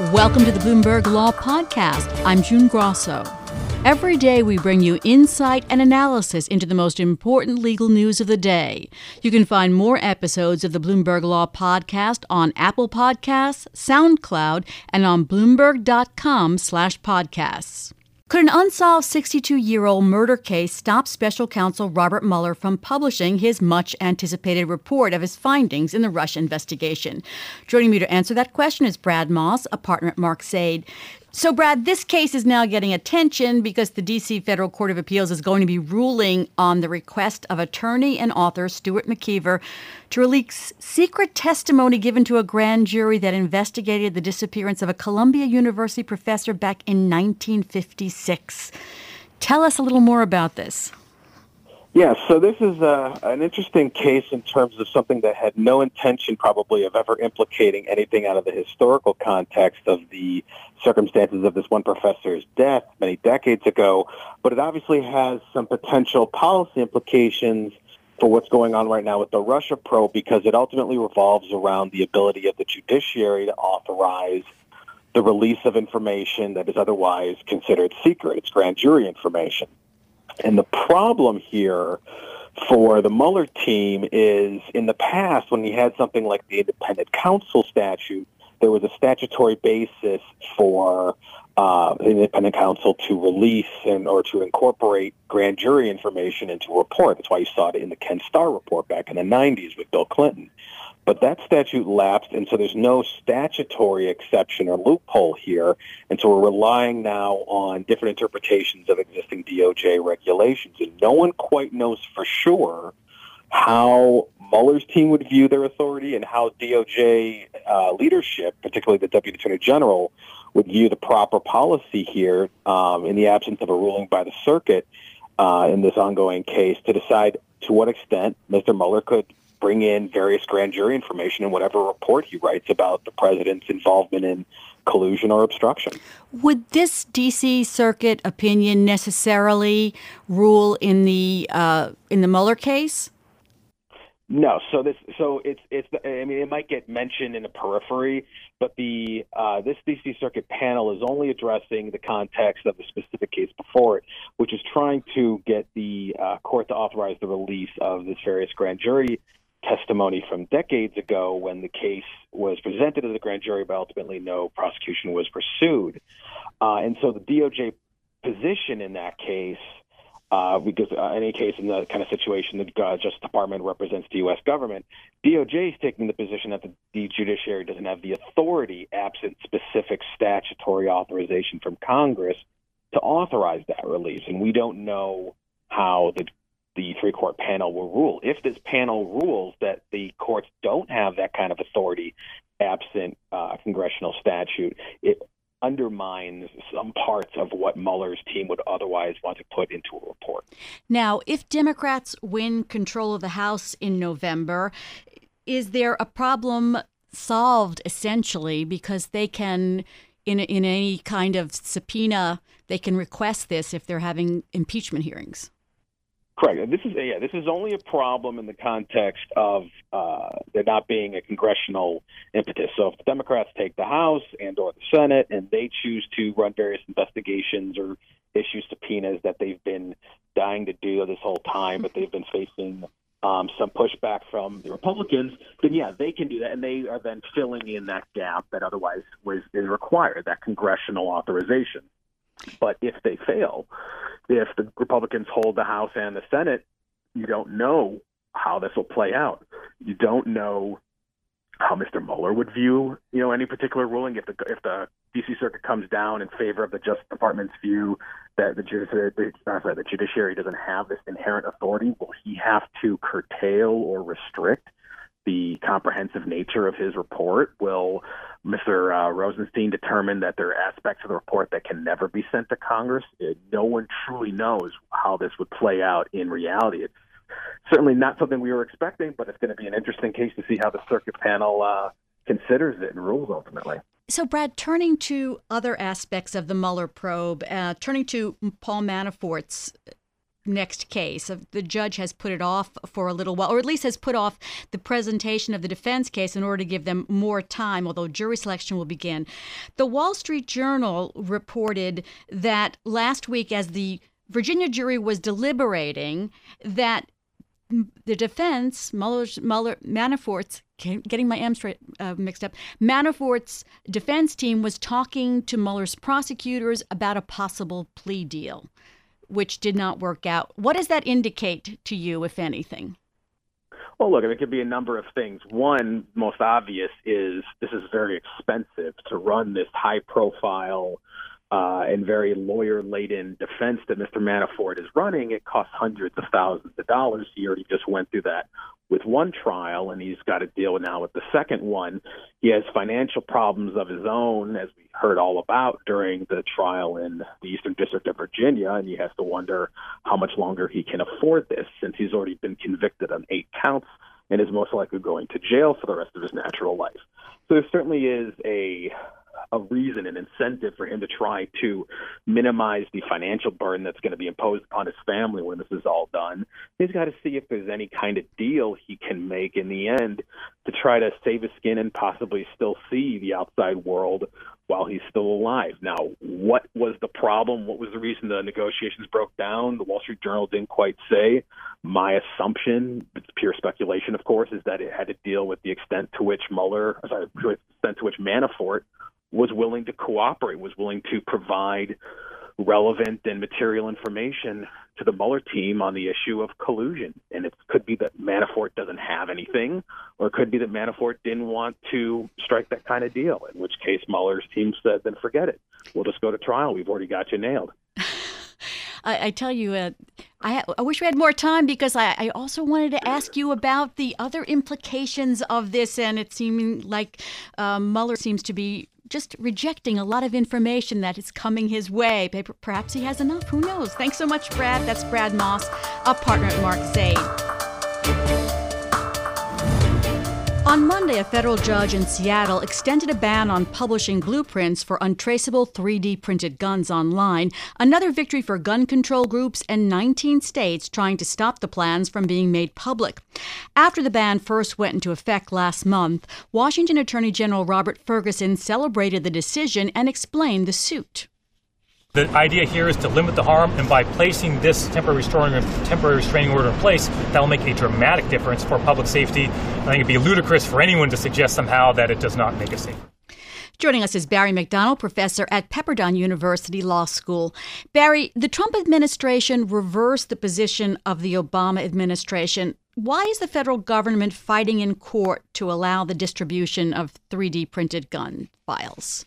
Welcome to the Bloomberg Law Podcast. I'm June Grosso. Every day we bring you insight and analysis into the most important legal news of the day. You can find more episodes of the Bloomberg Law Podcast on Apple Podcasts, SoundCloud, and on Bloomberg.com/podcasts. Could an unsolved 62-year-old murder case stop special counsel Robert Mueller from publishing his much-anticipated report of his findings in the Russia investigation? Joining me to answer that question is Brad Moss, a partner at Mark Zaid. So, Brad, this case is now getting attention because the D.C. Federal Court of Appeals is going to be ruling on the request of attorney and author Stuart McKeever to release secret testimony given to a grand jury that investigated the disappearance of a Columbia University professor back in 1956. Tell us a little more about this. Yeah, so this is an interesting case in terms of something that had no intention probably of ever implicating anything out of the historical context of the circumstances of this one professor's death many decades ago, but it obviously has some potential policy implications for what's going on right now with the Russia probe because it ultimately revolves around the ability of the judiciary to authorize the release of information that is otherwise considered secret. It's grand jury information. And the problem here for the Mueller team is in the past, when we had something like the independent counsel statute, there was a statutory basis for the independent counsel to release or to incorporate grand jury information into a report. That's why you saw it in the Ken Starr report back in the 90s with Bill Clinton. But that statute lapsed, and so there's no statutory exception or loophole here. And so we're relying now on different interpretations of existing DOJ regulations. And no one quite knows for sure how Mueller's team would view their authority and how DOJ leadership, particularly the Deputy Attorney General, would view the proper policy here in the absence of a ruling by the circuit in this ongoing case to decide to what extent Mr. Mueller could bring in various grand jury information in whatever report he writes about the president's involvement in collusion or obstruction. Would this D.C. Circuit opinion necessarily rule in the Mueller case? No. So it might get mentioned in the periphery, but this D.C. Circuit panel is only addressing the context of the specific case before it, which is trying to get the court to authorize the release of this various grand jury testimony from decades ago when the case was presented to the grand jury, but ultimately no prosecution was pursued. And so the DOJ position in that case, because any case in that kind of situation, the Justice Department represents the U.S. government, DOJ is taking the position that the judiciary doesn't have the authority, absent specific statutory authorization from Congress, to authorize that release. And we don't know how the three-court panel will rule. If this panel rules that the courts don't have that kind of authority absent congressional statute, it undermines some parts of what Mueller's team would otherwise want to put into a report. Now, if Democrats win control of the House in November, is there a problem solved essentially because they can, in any kind of subpoena, they can request this if they're having impeachment hearings? Correct. This is only a problem in the context of there not being a congressional impetus. So if the Democrats take the House and or the Senate and they choose to run various investigations or issue subpoenas that they've been dying to do this whole time, but they've been facing some pushback from the Republicans, then they can do that, and they are then filling in that gap that otherwise is required, that congressional authorization. But if they fail, if the Republicans hold the House and the Senate, you don't know how this will play out. You don't know how Mr. Mueller would view, any particular ruling. If the D.C. Circuit comes down in favor of the Justice Department's view that the judiciary doesn't have this inherent authority, will he have to curtail or restrict the comprehensive nature of his report? Will Mr. Rosenstein determine that there are aspects of the report that can never be sent to Congress? No one truly knows how this would play out in reality. It's certainly not something we were expecting, but it's going to be an interesting case to see how the circuit panel considers it and rules ultimately. So, Brad, turning to other aspects of the Mueller probe, turning to Paul Manafort's next case. The judge has put it off for a little while, or at least has put off the presentation of the defense case in order to give them more time, although jury selection will begin. The Wall Street Journal reported that last week, as the Virginia jury was deliberating, that the defense, Manafort's, getting my M's mixed up, Manafort's defense team was talking to Mueller's prosecutors about a possible plea deal, which did not work out. What does that indicate to you, if anything? Well, look, it could be a number of things. One, most obvious, is this is very expensive to run this high-profile and very lawyer-laden defense that Mr. Manafort is running. It costs hundreds of thousands of dollars. He already just went through that with one trial, and he's got to deal now with the second one. He has financial problems of his own, as we heard all about during the trial in the Eastern District of Virginia, and he has to wonder how much longer he can afford this, since he's already been convicted on 8 counts and is most likely going to jail for the rest of his natural life. So there certainly is a reason, an incentive for him to try to minimize the financial burden that's going to be imposed upon his family when this is all done. He's got to see if there's any kind of deal he can make in the end to try to save his skin and possibly still see the outside world while he's still alive. Now, what was the problem? What was the reason the negotiations broke down? The Wall Street Journal didn't quite say. My assumption, it's pure speculation, of course, is that it had to deal with the extent to which Manafort was willing to cooperate, was willing to provide relevant and material information to the Mueller team on the issue of collusion. And it could be that Manafort doesn't have anything, or it could be that Manafort didn't want to strike that kind of deal, in which case Mueller's team said, then forget it. We'll just go to trial. We've already got you nailed. I tell you, I wish we had more time, because I also wanted to ask you about the other implications of this, and it seeming like Mueller seems to be just rejecting a lot of information that is coming his way. Perhaps he has enough. Who knows? Thanks so much, Brad. That's Brad Moss, a partner at Mark Zaid. On Monday, a federal judge in Seattle extended a ban on publishing blueprints for untraceable 3D printed guns online, another victory for gun control groups and 19 states trying to stop the plans from being made public. After the ban first went into effect last month, Washington Attorney General Robert Ferguson celebrated the decision and explained the suit. The idea here is to limit the harm, and by placing this temporary restraining order in place, that will make a dramatic difference for public safety. I think it'd be ludicrous for anyone to suggest somehow that it does not make it safer. Joining us is Barry McDonald, professor at Pepperdine University Law School. Barry, the Trump administration reversed the position of the Obama administration. Why is the federal government fighting in court to allow the distribution of 3D printed gun files?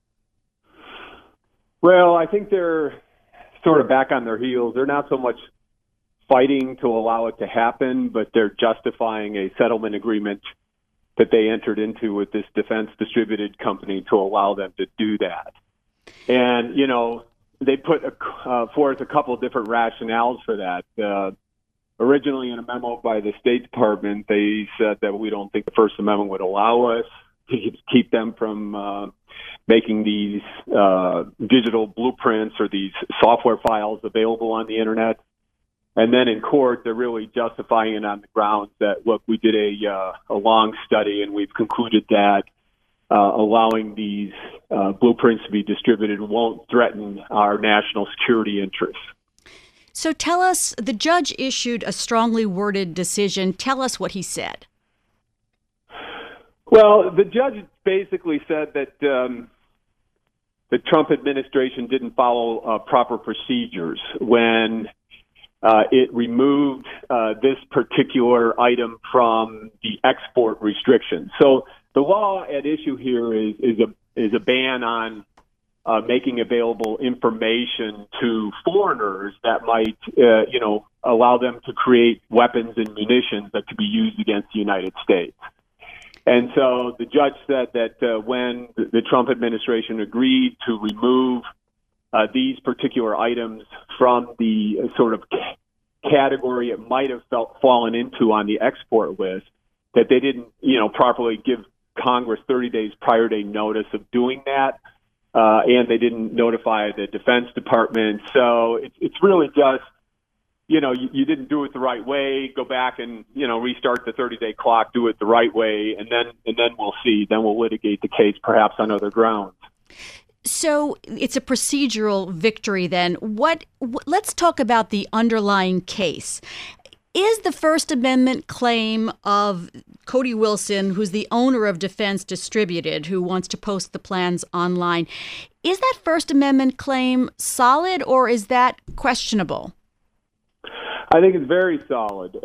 Well, I think they're sort of back on their heels. They're not so much fighting to allow it to happen, but they're justifying a settlement agreement that they entered into with this defense distributed company to allow them to do that. And, you know, they put forth a couple of different rationales for that. Originally, in a memo by the State Department, they said that we don't think the First Amendment would allow us to keep them from making these digital blueprints or these software files available on the internet. And then in court, they're really justifying it on the grounds that, look, we did a long study and we've concluded that allowing these blueprints to be distributed won't threaten our national security interests. So tell us, the judge issued a strongly worded decision. Tell us what he said. Well, the judge basically said that the Trump administration didn't follow proper procedures when it removed this particular item from the export restrictions. So the law at issue here is a ban on making available information to foreigners that might, allow them to create weapons and munitions that could be used against the United States. And so the judge said that when the Trump administration agreed to remove these particular items from the sort of category it might have fallen into on the export list, that they didn't, properly give Congress 30 days prior to notice of doing that, and they didn't notify the Defense Department. So it's really just you didn't do it the right way, go back and, restart the 30-day clock, do it the right way, and then we'll see. Then we'll litigate the case perhaps on other grounds. So it's a procedural victory then. Let's talk about the underlying case. Is the First Amendment claim of Cody Wilson, who's the owner of Defense Distributed, who wants to post the plans online, is that First Amendment claim solid or is that questionable? I think it's very solid.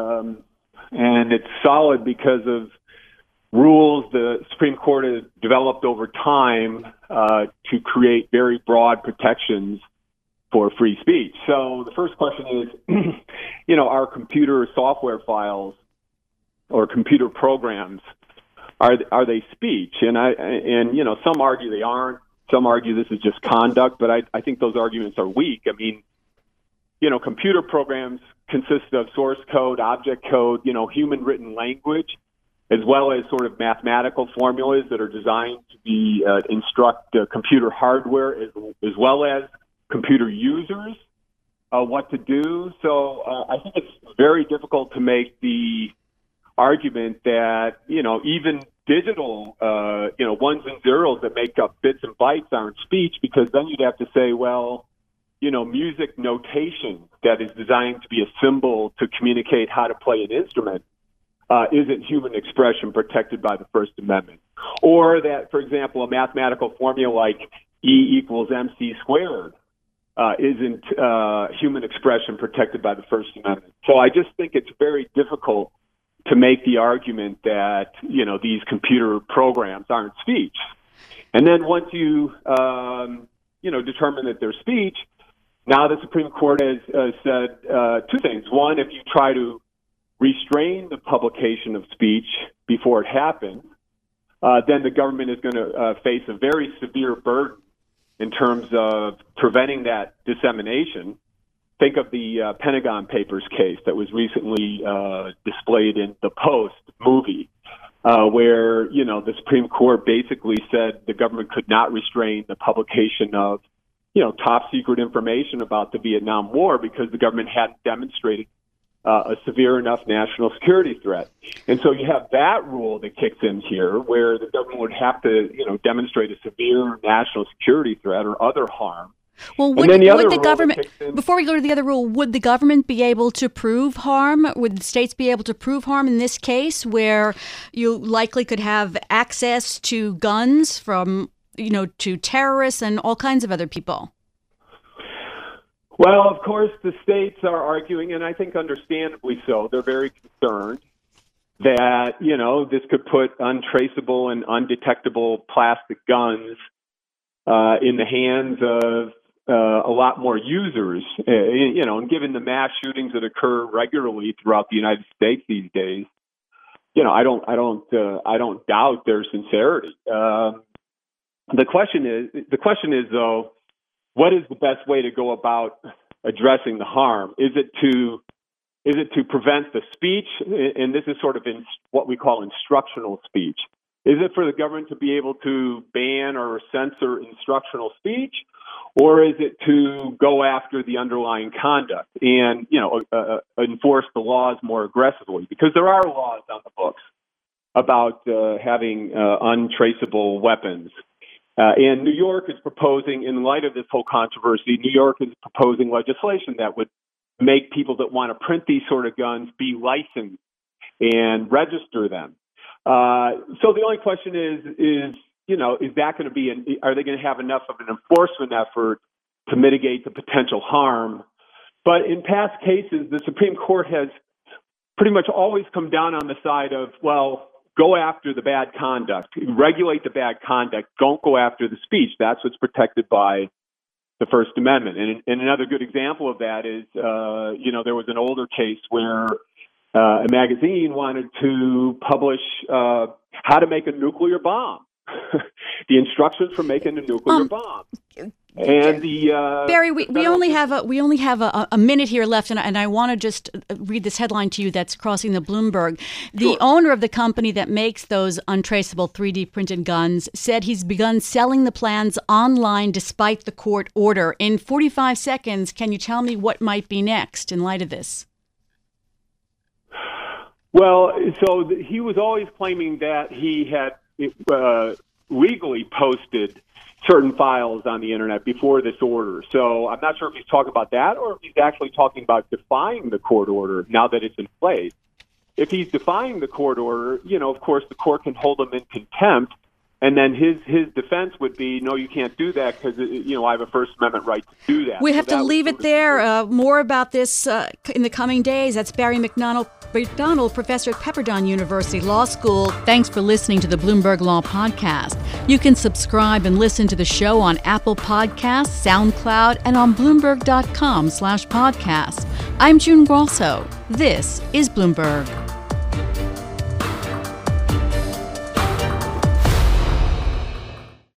And it's solid because of rules the Supreme Court has developed over time to create very broad protections for free speech. So the first question is, are computer software files or computer programs, are they speech? And some argue they aren't. Some argue this is just conduct, but I think those arguments are weak. I mean, computer programs consist of source code, object code, human written language, as well as sort of mathematical formulas that are designed to be instruct computer hardware as well as computer users what to do. So I think it's very difficult to make the argument that, even digital, ones and zeros that make up bits and bytes aren't speech, because then you'd have to say, well, music notation that is designed to be a symbol to communicate how to play an instrument isn't human expression protected by the First Amendment. Or that, for example, a mathematical formula like E equals MC squared isn't human expression protected by the First Amendment. So I just think it's very difficult to make the argument that, these computer programs aren't speech. And then once you, determine that they're speech, now the Supreme Court has said two things. One, if you try to restrain the publication of speech before it happens, then the government is going to face a very severe burden in terms of preventing that dissemination. Think of the Pentagon Papers case that was recently displayed in the Post movie, where, the Supreme Court basically said the government could not restrain the publication of, top secret information about the Vietnam War because the government hadn't demonstrated a severe enough national security threat. And so you have that rule that kicks in here where the government would have to, demonstrate a severe national security threat or other harm. Well, would the government, before we go to the other rule, would the government be able to prove harm? Would the states be able to prove harm in this case where you likely could have access to guns from, to terrorists and all kinds of other people? Well, of course, the states are arguing, and I think understandably so. They're very concerned that, this could put untraceable and undetectable plastic guns in the hands of a lot more users, and given the mass shootings that occur regularly throughout the United States these days, I don't doubt their sincerity. The question is though, what is the best way to go about addressing the harm? Is it to prevent the speech? And this is sort of in what we call instructional speech. Is it for the government to be able to ban or censor instructional speech? Or is it to go after the underlying conduct and, enforce the laws more aggressively? Because there are laws on the books about having untraceable weapons. And New York is proposing, in light of this whole controversy, New York is proposing legislation that would make people that want to print these sort of guns be licensed and register them. So the only question is that going to be, are they going to have enough of an enforcement effort to mitigate the potential harm? But in past cases, the Supreme Court has pretty much always come down on the side of, well, go after the bad conduct, regulate the bad conduct, don't go after the speech. That's what's protected by the First Amendment. And another good example of that is, there was an older case where a magazine wanted to publish how to make a nuclear bomb, the instructions for making a nuclear bomb. And the Barry, we only have a minute here left, and I want to just read this headline to you that's crossing the Bloomberg. The owner of the company that makes those untraceable 3D printed guns said he's begun selling the plans online despite the court order. In 45 seconds, can you tell me what might be next in light of this? Well, so he was always claiming that he had legally posted certain files on the internet before this order. So I'm not sure if he's talking about that or if he's actually talking about defying the court order now that it's in place. If he's defying the court order, of course, the court can hold him in contempt. And then his defense would be, no, you can't do that because, I have a First Amendment right to do that. We have to leave it there. More about this in the coming days. That's Barry McDonald, professor at Pepperdine University Law School. Thanks for listening to the Bloomberg Law Podcast. You can subscribe and listen to the show on Apple Podcasts, SoundCloud, and on Bloomberg.com/podcast. I'm June Grosso. This is Bloomberg.